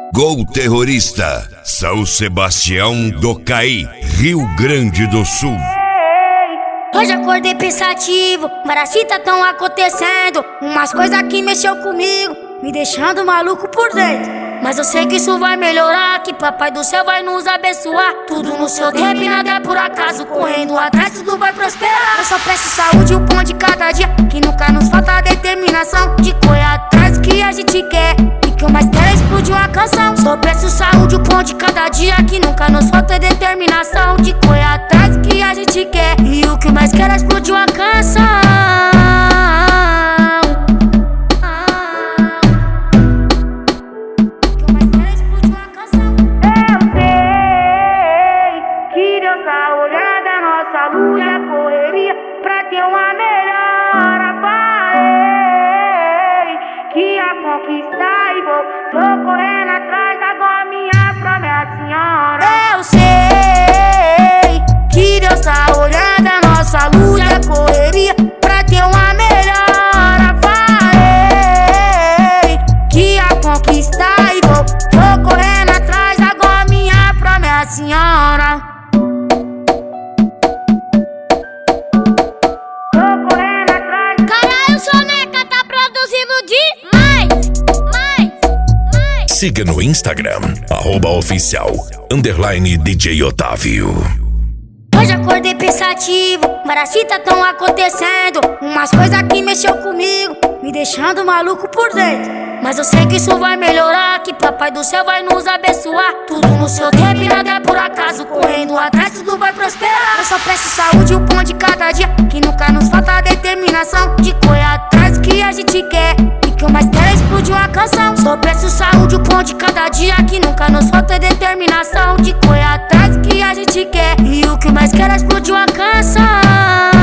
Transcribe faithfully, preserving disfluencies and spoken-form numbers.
Gol Terrorista, São Sebastião do Caí, Rio Grande do Sul. Hoje acordei pensativo, várias fitas tão acontecendo, umas coisas que mexeu comigo, me deixando maluco por dentro. Mas eu sei que isso vai melhorar, que papai do céu vai nos abençoar. Tudo no seu tempo e nada é por acaso, correndo atrás tudo vai prosperar. Eu só peço saúde, o pão de cada dia, que nunca nos falta a determinação de correr atrás do que a gente quer. E que eu mais quero é explodir uma canção. Só peço saúde, o pão de cada dia, que nunca nos falta a determinação de correr atrás do que a gente quer. E o que eu mais quero é explodir uma canção. Luta, correria pra ter uma melhora. Falei que ia conquistar e vou. Tô correndo atrás da gominha pra minha senhora. Eu sei que Deus tá olhando a nossa luta, correria pra ter uma melhora. Falei que ia conquistar e vou. Tô correndo atrás da gominha pra minha senhora. Siga no Instagram, arroba oficial, underline D J Otávio. Hoje acordei pensativo, várias fitas tão acontecendo, umas coisas que mexeu comigo, me deixando maluco por dentro. Mas eu sei que isso vai melhorar, que papai do céu vai nos abençoar. Tudo no seu tempo e nada é por acaso, correndo atrás tudo vai prosperar. Eu só peço saúde, o pão de cada dia, que nunca nos falta a determinação de correr atrás do que a gente quer. E que eu mais quero é explodir uma canção. Só peço saúde, o pão de cada dia, que nunca nos falta a determinação de correr atrás do que a gente quer. E o que eu mais quero é explodir uma canção.